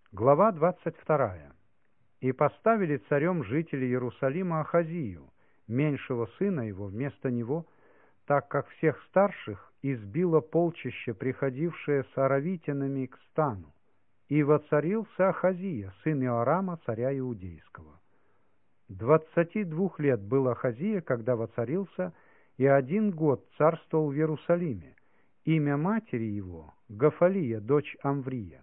Глава 22. «И поставили царем жители Иерусалима Ахазию, меньшего сына его, вместо него, так как всех старших избило полчище, приходившее с аравитянами к стану. И воцарился Ахазия, сын Иорама, царя Иудейского. 22 лет был Ахазия, когда воцарился, и 1 год царствовал в Иерусалиме. Имя матери его — Гафалия, дочь Амврия.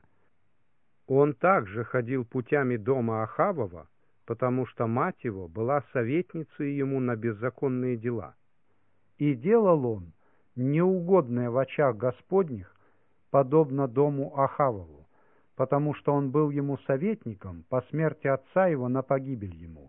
Он также ходил путями дома Ахавова, потому что мать его была советницей ему на беззаконные дела. И делал он неугодное в очах Господних, подобно дому Ахавову, потому что он был ему советником по смерти отца его на погибель ему.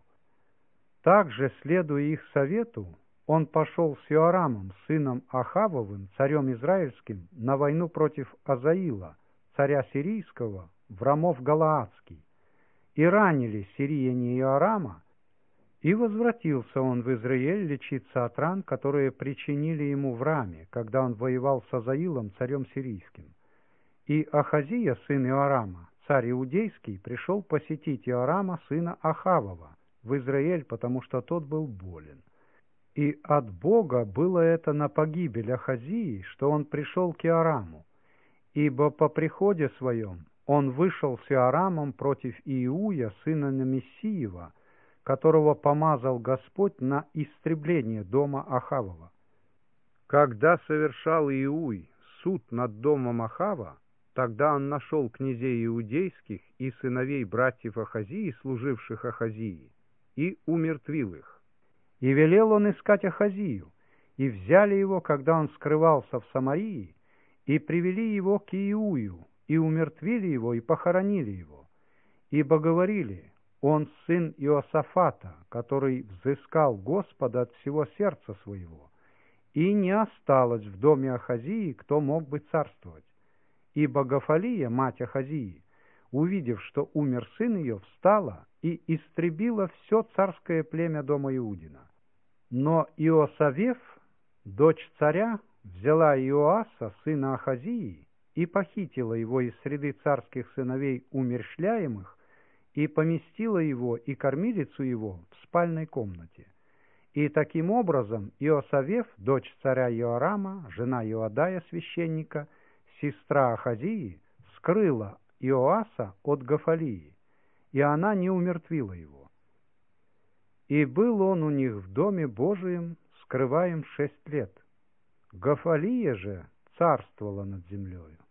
Также, следуя их совету, он пошел с Иорамом, сыном Ахавовым, царем Израильским, на войну против Азаила, царя сирийского, в Рамов Галаадский, и ранили сирияне Иорама, и возвратился он в Израиль лечиться от ран, которые причинили ему в Раме, когда он воевал с Азаилом, царем сирийским. И Ахазия, сын Иорама, царь Иудейский, пришел посетить Иорама, сына Ахавова, в Израиль, потому что тот был болен. И от Бога было это на погибель Ахазии, что он пришел к Иораму, ибо по приходе своем он вышел с Иорамом против Иуя, сына Намессиева, которого помазал Господь на истребление дома Ахавова. Когда совершал Иуй суд над домом Ахава, тогда он нашел князей иудейских и сыновей братьев Ахазии, служивших Ахазии, и умертвил их. И велел он искать Ахазию, и взяли его, когда он скрывался в Самарии, и привели его к Иую, и умертвили его, и похоронили его. Ибо говорили: он сын Иосафата, который взыскал Господа от всего сердца своего, и не осталось в доме Ахазии, кто мог бы царствовать. Ибо Гафалия, мать Ахазии, увидев, что умер сын ее, встала и истребила все царское племя дома Иудина. Но Иосавеф, дочь царя, взяла Иоаса, сына Ахазии, и похитила его из среды царских сыновей умерщвляемых, и поместила его и кормилицу его в спальной комнате. И таким образом Иосавеф, дочь царя Иорама, жена Иодая священника, сестра Ахазии, скрыла Иоаса от Гафалии, и она не умертвила его. И был он у них в доме Божием, скрываем 6 лет. Гафалия же царствовала над землею.